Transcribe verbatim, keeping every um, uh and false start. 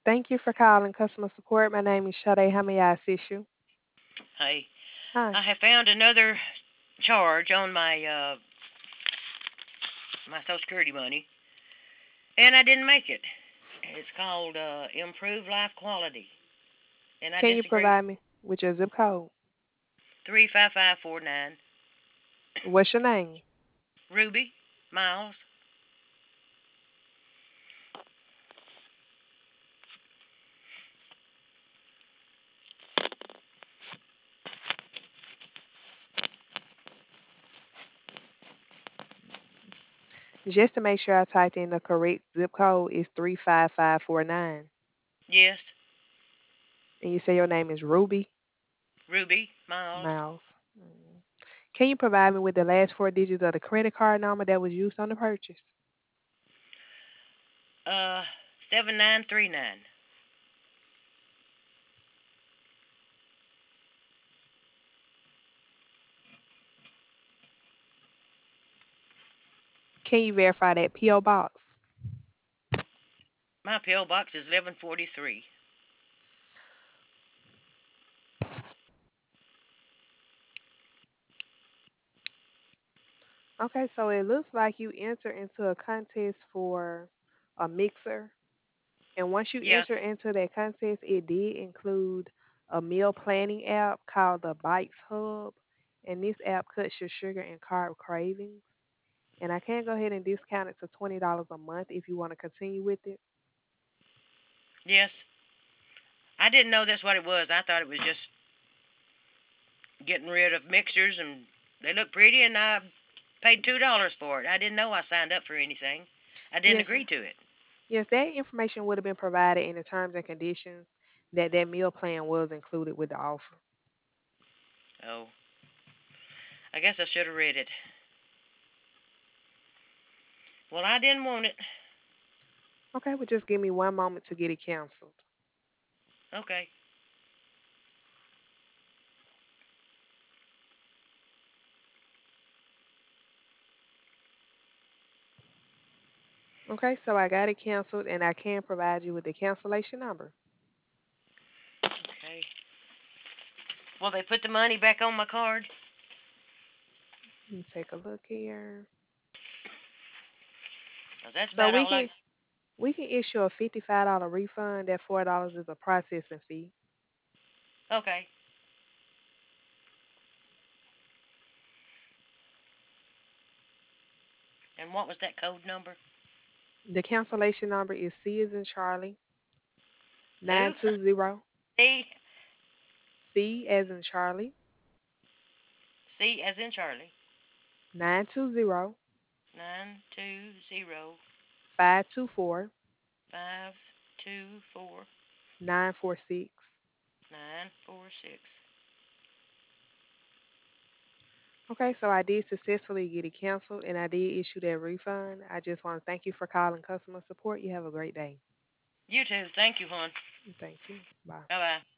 Thank you for calling customer support. My name is Sade. How may I assist you? Hi. Hi. I have found another charge on my uh my Social Security money, and I didn't make it. It's called uh Improve Life Quality, and I Can you disagree. provide me with your zip code? Three five five four nine. What's your name? Ruby Miles. Just to make sure I typed in the correct zip code is three five five four nine. Yes, And you say your name is Ruby Ruby Miles. Miles. Mm. Can you provide me with the last four digits of the credit card number that was used on the purchase? Uh, seven nine three nine. Can you verify that P O box? My P O box is eleven forty three. Okay, so it looks like you enter into a contest for a mixer. And once you Yes, enter into that contest, it did include a meal planning app called the Bites Hub. And this app cuts your sugar and carb cravings. And I can go ahead and discount it to twenty dollars a month if you want to continue with it. yes. I didn't know that's what it was. I thought it was just getting rid of mixtures, and they look pretty, and I paid two dollars for it. I didn't know I signed up for anything. I didn't Yes, agree to it. yes, that information would have been provided in the terms and conditions that that meal plan was included with the offer. Oh, I guess I should have read it. Well, I didn't want it. Okay, well, just give me one moment to get it canceled. Okay. Okay, so I got it canceled and I can provide you with the cancellation number. Okay. Well, they put the money back on my card. Let me take a look here. 'Cause that's So about we all I. can we can issue a fifty-five dollars refund. That four dollars is a processing fee. Okay. And what was that code number? The cancellation number is C as in Charlie, Who? nine two zero, C. C as in Charlie, C as in Charlie. nine two zero, Nine two zero five two four, five two four nine four six. nine four six. Okay, so I did successfully get it canceled and I did issue that refund. I just want to thank you for calling customer support. You have a great day. You too. Thank you, hon. Thank you. Bye. Bye bye.